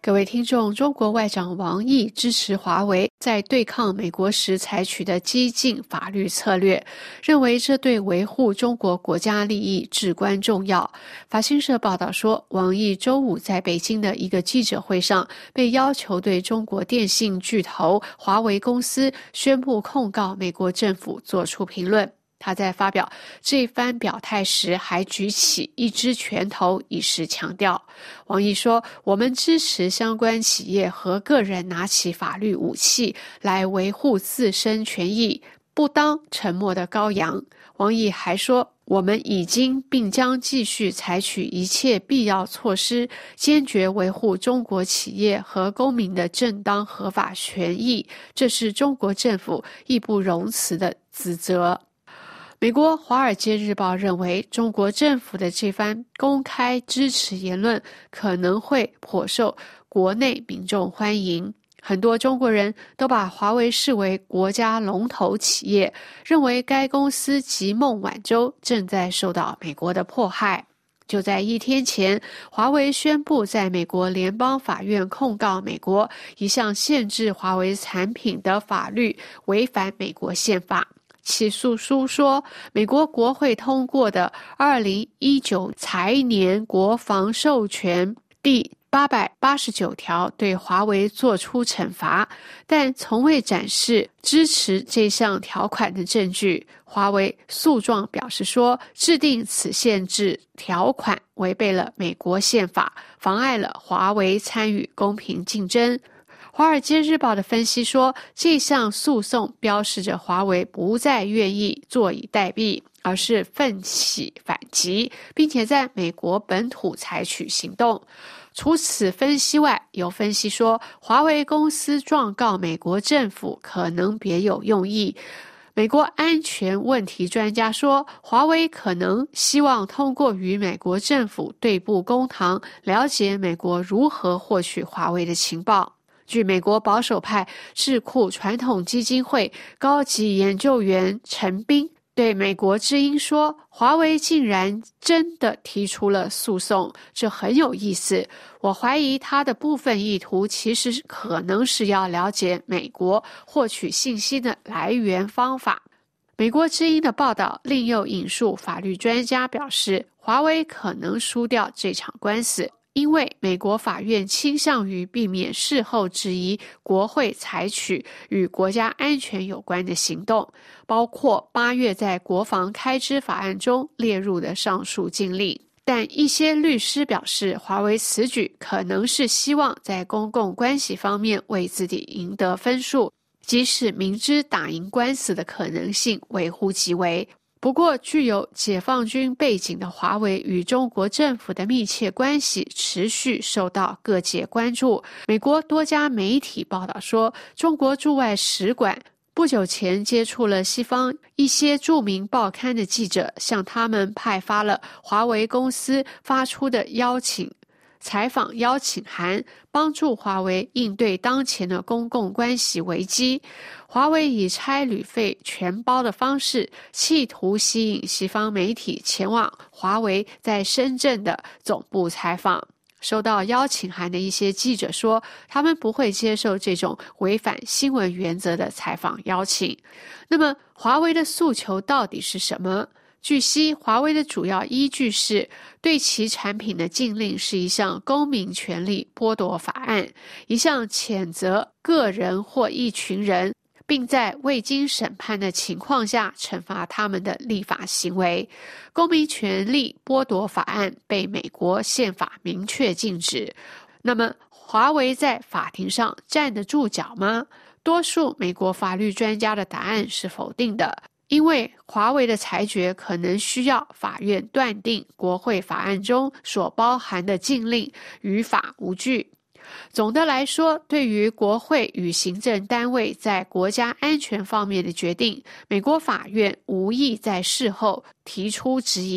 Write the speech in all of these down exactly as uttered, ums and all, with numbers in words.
各位听众，中国外长王毅支持华为在对抗美国时采取的激进法律策略，认为这对维护中国国家利益至关重要。法新社报道说，王毅周五在北京的一个记者会上被要求对中国电信巨头华为公司宣布控告美国政府做出评论。他在发表这番表态时还举起一只拳头，以示强调。王毅说，我们支持相关企业和个人拿起法律武器来维护自身权益，不当沉默的羔羊。王毅还说，我们已经并将继续采取一切必要措施，坚决维护中国企业和公民的正当合法权益，这是中国政府义不容辞的指责。美国《华尔街日报》认为，中国政府的这番公开支持言论可能会颇受国内民众欢迎。很多中国人都把华为视为国家龙头企业，认为该公司及孟晚舟正在受到美国的迫害。就在一天前，华为宣布在美国联邦法院控告美国一项限制华为产品的法律违反美国宪法。起诉书说，美国国会通过的二零一九财年国防授权第八百八十九条对华为作出惩罚，但从未展示支持这项条款的证据。华为诉状表示说，制定此限制条款违背了美国宪法，妨碍了华为参与公平竞争。《华尔街日报》的分析说，这项诉讼标示着华为不再愿意坐以待毙，而是奋起反击，并且在美国本土采取行动。除此分析外，有分析说，华为公司状告美国政府可能别有用意。美国安全问题专家说，华为可能希望通过与美国政府对簿公堂，了解美国如何获取华为的情报。据美国保守派智库传统基金会高级研究员陈斌对美国之音说，华为竟然真的提出了诉讼，这很有意思。我怀疑他的部分意图其实可能是要了解美国获取信息的来源方法。美国之音的报道另又引述法律专家表示，华为可能输掉这场官司，因为美国法院倾向于避免事后质疑国会采取与国家安全有关的行动，包括八月在国防开支法案中列入的上述禁令。但一些律师表示，华为此举可能是希望在公共关系方面为自己赢得分数，即使明知打赢官司的可能性微乎其微。不过，具有解放军背景的华为与中国政府的密切关系持续受到各界关注。美国多家媒体报道说，中国驻外使馆不久前接触了西方一些著名报刊的记者，向他们派发了华为公司发出的邀请采访邀请函，帮助华为应对当前的公共关系危机。华为以差旅费全包的方式，企图吸引西方媒体前往华为在深圳的总部采访。收到邀请函的一些记者说，他们不会接受这种违反新闻原则的采访邀请。那么，华为的诉求到底是什么？据悉，华为的主要依据是对其产品的禁令是一项公民权利剥夺法案，一项谴责个人或一群人，并在未经审判的情况下惩罚他们的立法行为。公民权利剥夺法案被美国宪法明确禁止。那么，华为在法庭上站得住脚吗？多数美国法律专家的答案是否定的，因为华为的裁决可能需要法院断定国会法案中所包含的禁令于法无据。总的来说，对于国会与行政单位在国家安全方面的决定，美国法院无意在事后提出质疑，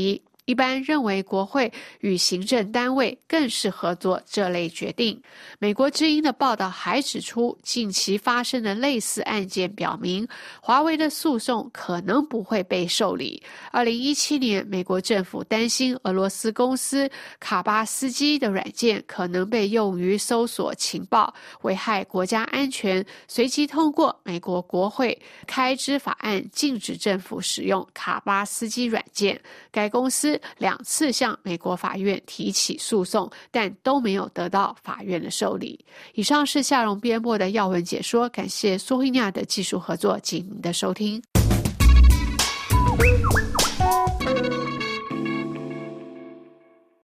一般认为国会与行政单位更适合做这类决定。美国之音的报道还指出，近期发生的类似案件表明，华为的诉讼可能不会被受理。二零一七年，美国政府担心俄罗斯公司卡巴斯基的软件可能被用于搜索情报，危害国家安全，随即通过美国国会开支法案，禁止政府使用卡巴斯基软件。该公司两次向美国法院提起诉讼，但都没有得到法院的受理。以上是夏蓉编播的要闻解说，感谢苏慧亚的技术合作及您的收听。